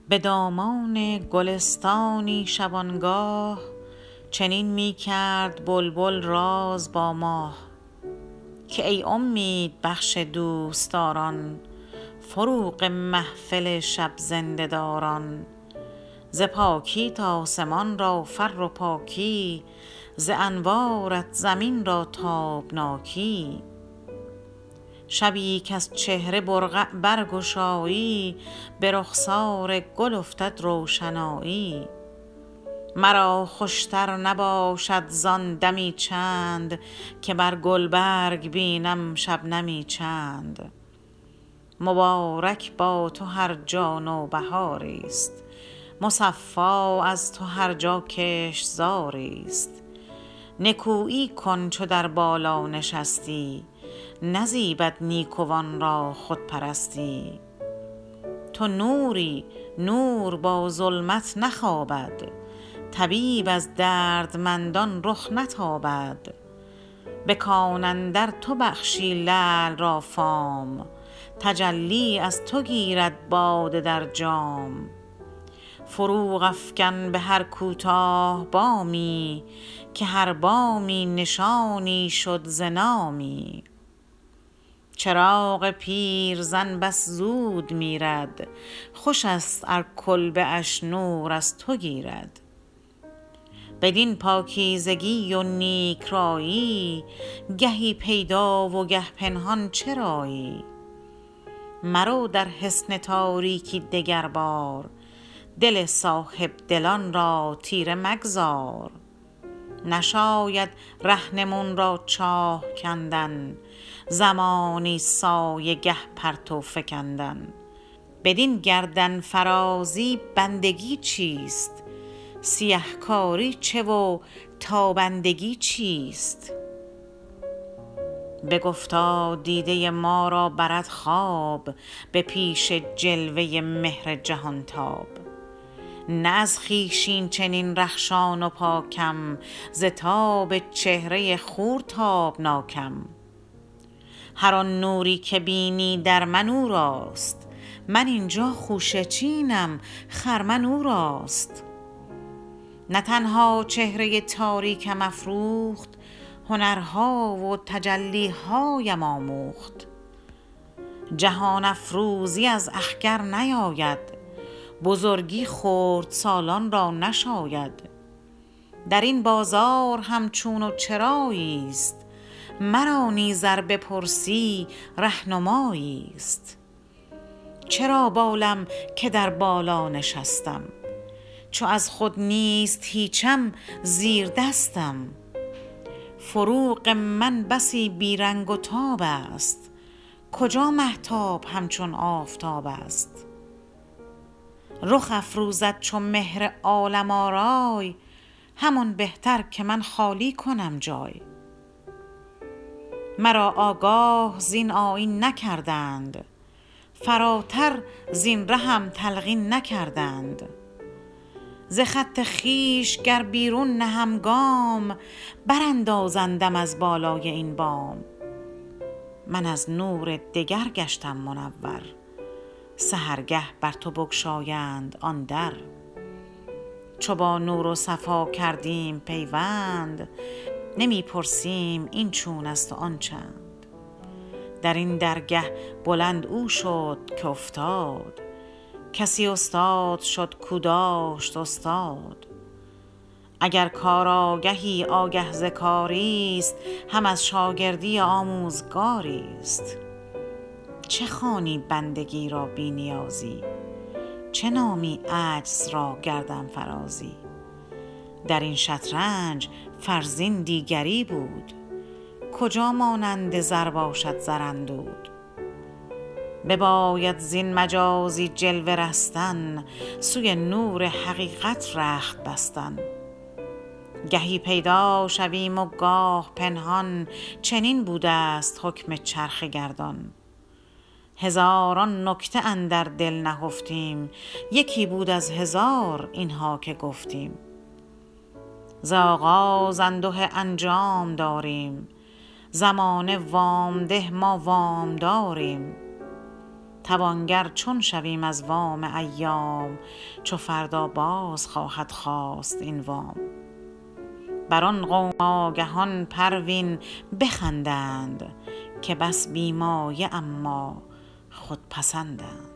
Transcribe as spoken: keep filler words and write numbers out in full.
به دامان گلستانی شبانگاه، چنین می کرد بلبل راز با ماه که ای امید بخش دوستداران، فروغ محفل شب زنده داران. ز پاکی تا آسمان را فر و پاکی، ز انوارت زمین را تابناکی. شبی کز چهره برقع برگشایی، به رخسار گل افتد روشنایی. مرا خوشتر نباشد زان دمی چند، که بر گلبرگ بینم شبنمی چند. مبارک با تو هر جا نوبهاری است، مصفا از تو هر جا کشتزاری است. نکویی کن چو در بالا نشستی، نزیبد نیکوان را خودپرستی. تو نوری، نور با ظلمت نخوابد، طبیب از دردمندان رخ نتابد. به کان اندر تو بخشی لعل را فام، تجلی از تو گیرد باده در جام. فروغ افکن به هر کوتاه بامی، که هر بامی نشانی شد ز نامی. چراغ پیرزن بس زود میرد، خوش است ار کلبه اش نور از تو گیرد. بدین پاکیزگی و نیکرایی، گهی پیدا و گه پنهان چرایی. مرو در حصن تاریکی دگر بار، دل صاحب دلان را تیره مگذار. نشاید رهنمون را چاه کندن، زمانی سایه گه پرتو فکندن. بدین گردن فرازی بندگی چیست، سیه کاری چه و تابندگی چیست. بگفتا دیده ما را برد خواب، به پیش جلوه مهر جهانتاب. نه از خویش این چنین رخشان و پاکم، ز تاب چهره خور تابناکم. هر آن نوری که بینی در من او راست، من اینجا خوشه چینم خرمن او راست. نه تنها چهره تاریکم افروخت، هنرها و تجلیهایم آموخت. جهان افروزی از اخگر نیاید، بزرگی خردسالان را نشاید. در این بازار همچون و چرایی است، مرا نیز ار بپرسی رهنمایی است. چرا بالم که در بالا نشستم، چو از خود نیست هیچم زیر دستم. فروغ من بسی بیرنگ و تاب است، کجا مهتاب همچون آفتاب است. رخ افروزد چو مهر عالم آرای، همان بهتر که من خالی کنم جای. مرا آگاه زین آیین نکردند، فراتر زین رهم تلقین نکردند. ز خط خویش گر بیرون نهم گام، براندازندم از بالای این بام. من از نور دگر گشتم منور، سحرگه بر تو بگشایند آن در. چو با نور و صفا کردیم پیوند، نمی پرسیم این چون است و آن چند. در این درگه بلند او شد که افتاد، کسی استاد شد کو داشت استاد. اگر کارآگهی آگه ز کاری است، هم از شاگردی آموزگاری است. چه خوانی بندگی را بی نیازی، چه نامی عجز را گردن فرازی. در این شطرنج فرزین دیگری بود، کجا مانند زر باشد زراندود. بباید زین مجازی جلوه رستن، سوی نور حقیقت رخت بستن. گهی پیدا شویم و گاه پنهان، چنین بوده است حکم چرخ گردان. هزاران نکته اندر دل نهفتیم، یکی بود از هزار اینها که گفتیم. ز آغاز انده انجام داریم، زمانه وامده ما وام داریم. توانگر چون شویم از وام ایام، چو فردا باز خواهد خواست این وام. بر آن قوم آگهان پروین بخندند، که بس بی مایه اما خودپسندند.